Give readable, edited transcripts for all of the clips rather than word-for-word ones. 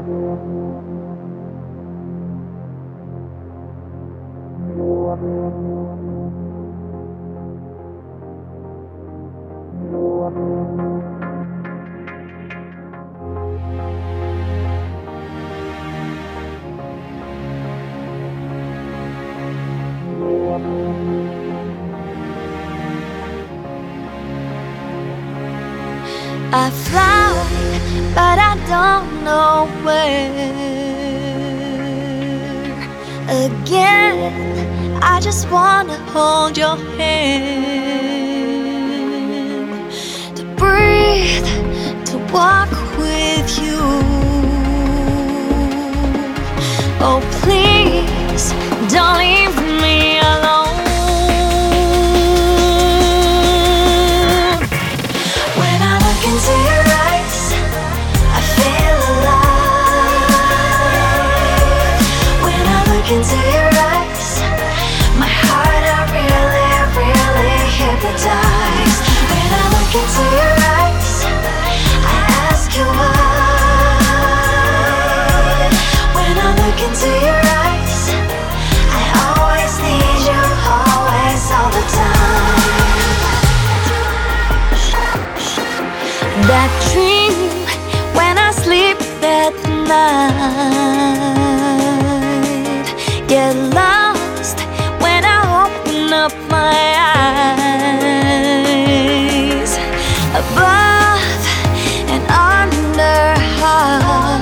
I fly, but I don't know where. Again, I just wanna hold your hand, to breathe, to walk with you. Oh, please, don't leave me alone. Into your eyes, I feel alive. When I look into your eyes, my heart I really, really hypnotized. When I look into your eyes, I ask you why. When I look into your eyes, I always need you, always, all the time. That dream when I sleep at night, get lost when I open up my eyes. Above and under heart,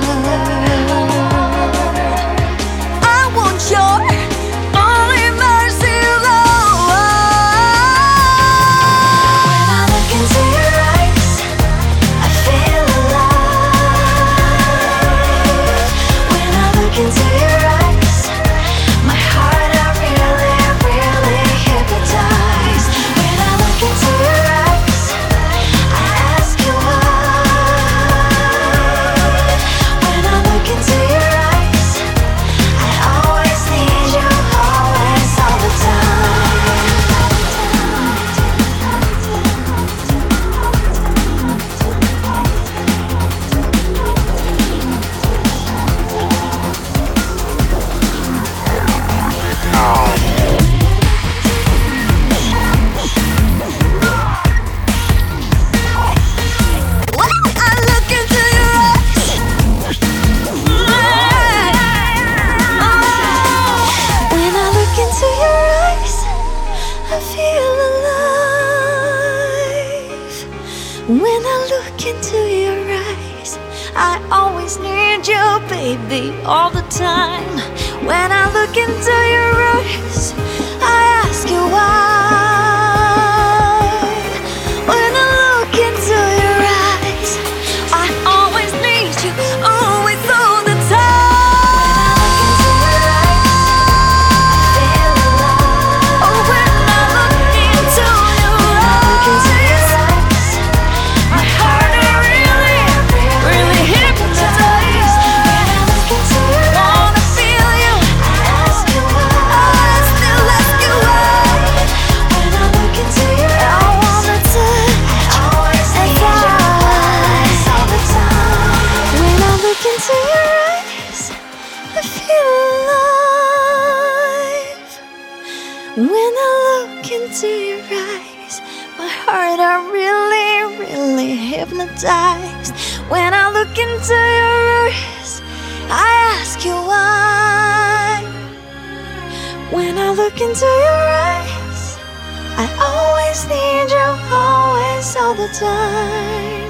I want your only mercy, Lord. When I look into your eyes, I feel alive. When I look into your eyes, my heart I really, really hypnotized. When I look into your eyes, I ask you why. When I look into your eyes, I always need you, always, all the time. When I look into your eyes, I always need you, baby, all the time. When I look into your eyes, I ask you why. When I look into your eyes, I always need you, always, all the time. When I look into your eyes, when I look into your eyes, my heart are really, really hypnotized. When I look into your eyes, I ask you why. When I look into your eyes, I always need you, always, all the time.